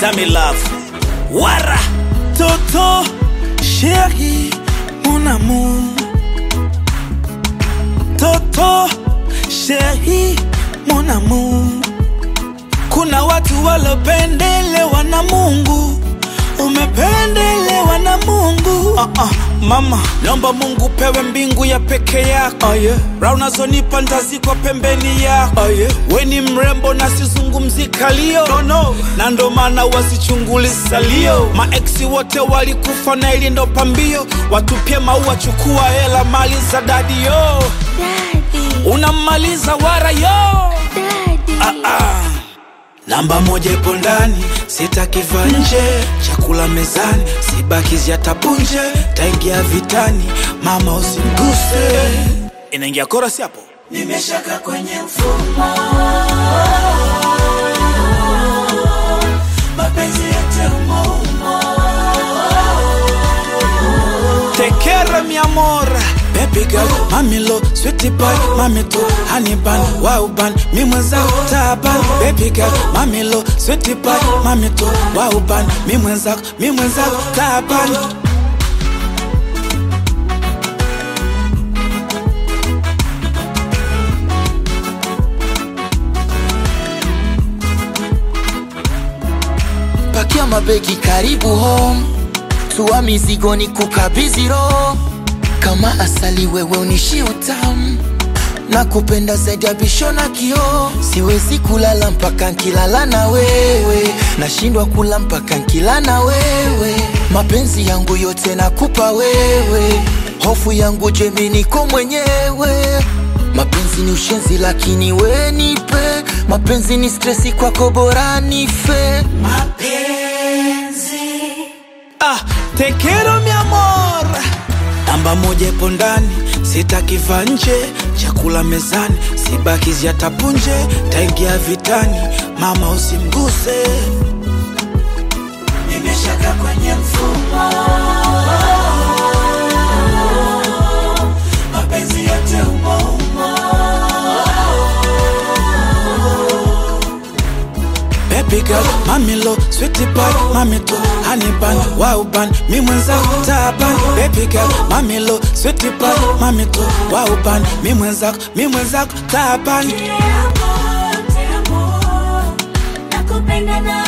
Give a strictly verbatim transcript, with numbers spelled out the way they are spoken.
Dami love Wara Toto, chérie, mon amour. Toto, chérie, mon amour. Kuna watu walopendelewa na Mungu, umependelewa na Mungu. uh -uh. Mama, naomba Mungu pewe mbingu ya peke yako. oh, yeah. Rauna zonipa ntazikwa pembeni yako. oh, yeah. We ni mrembo na sizungumzi kalio. no, no. Na ndo maana wasichunguli salio. Maeksi wote walikufa na ili ndo pambio. Watupie maua, chukua hela, mali za daddy yo. Daddy. Unamaliza wara yo. Daddy. ah, ah. Namba moja ipo ndani, sitakiva nje. Chakula mezani, sibakizi ya tapunje. Taingia vitani, mama usimguse. Inaingia chorus hapo. Nimeshaka kwenye mfumo, mapenzi yote umo umo. Tekera mi amor, baby girl, mami lo, sweetie pie, mami to, honey bun, wow bun, mi mwenza taban. Baby girl, mami lo, sweetie pie, mami to, wow bun, mi mwenza, mi mwenza taban. Pakia mabegi karibu home, tuwa mizigo ni kukabizi roho. Kama asali wewe unishi utamu, na kupenda zaidi ya bisho na kio. Siwezi kulala mpaka nkilala na wewe, nashindwa kula mpaka nkila na wewe. Mapenzi yangu yote nakupa wewe, hofu yangu jemi niko mwenyewe. Mapenzi ni ushenzi lakini we nipe, mapenzi ni stressi kwako bora nife. Mapenzi ah, tekero mi amor. Namba moja ipo ndani, sitakiva nje. Chakula mezani, sibakizi ya tapunje. Taingia vitani, mama usimguse. Nimeshaka kwenye mfumo, mapenzi yote umo umo. Baby girl, mami lo, sweetie pie, mami to, honey bun, wow bun, mi mwenza taban. Baby girl, mami lo, sweetie pie, mami to, wow bun, mi mwenza, mi mwenza taban. Te amo, te amo, nakupenda na